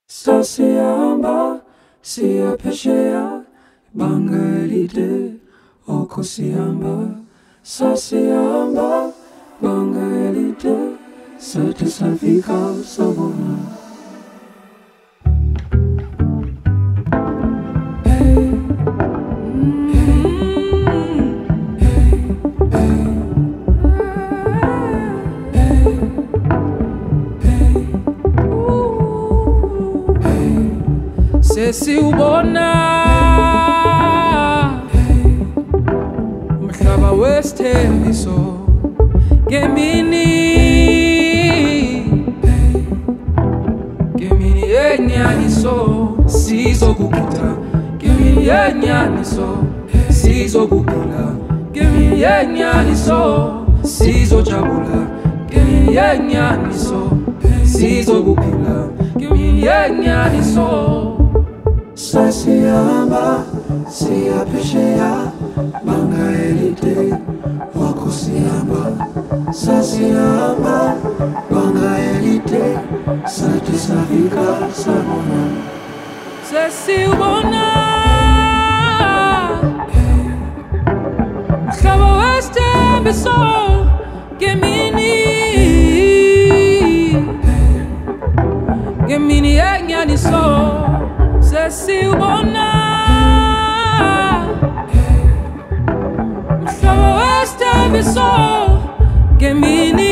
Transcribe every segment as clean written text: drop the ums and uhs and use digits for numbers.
Sasiyamba, siyapesheya, banga elide, oko siyamba. Sasiyamba, banga elide, sate safika sabona. Sesiubona umhlaba wesithembiso ngemini yenyaniso sizokugida ngemini yenyaniso sizokuphila ngemini yenyaniso sizojabula ngemini yenyaniso sizokuphila ngemini yenyaniso. Sasiyamba, siyapesheya, banga elide, oko siyamba. Sasiyamba, banga elide, sate safika sabona. Sesiubona umhlaba wesithembiso ngemini yenyaniso. Sesiubona umhlaba wesithembiso ngemini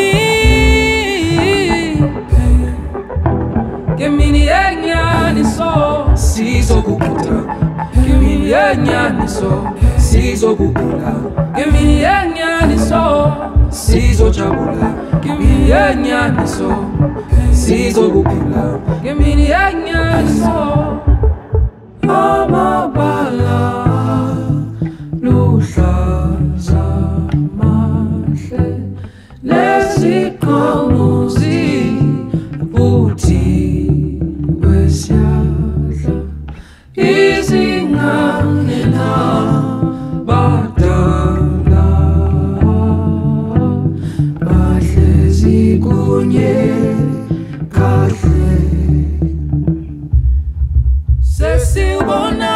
yenyaniso sizokugida ngemini yenyaniso sizokuphila ngemini yenyaniso sizojabula ngemini yenyaniso sizokuphila ngemini yenyaniso. Amabala luhlaza mahle leziqhamuzi futhi wesiyadla izingane nabadala bahlezi kunye kahle. Sesiubona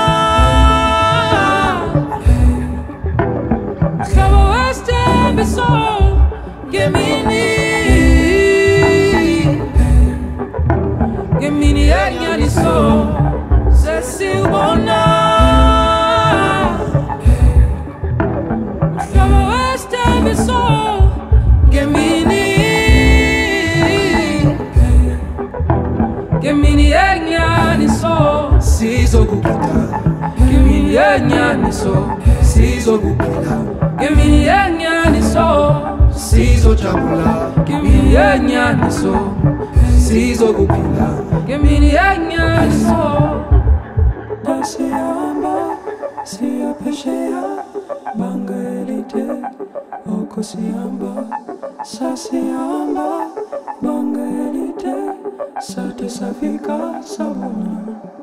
umhlaba wesithembiso ngemini yenyaniso. Sesiubona umhlaba wesithembiso ngemini yenyaniso sizokugida ngemini yenyaniso sizokuphila ngemini yenyaniso sizojabula ngemini yenyaniso sizokuphila ngemini yenyaniso. Sasiyamba, siyapesheya, banga elide, oko siyamba. Sasiyamba, banga elide, sate safika sabona.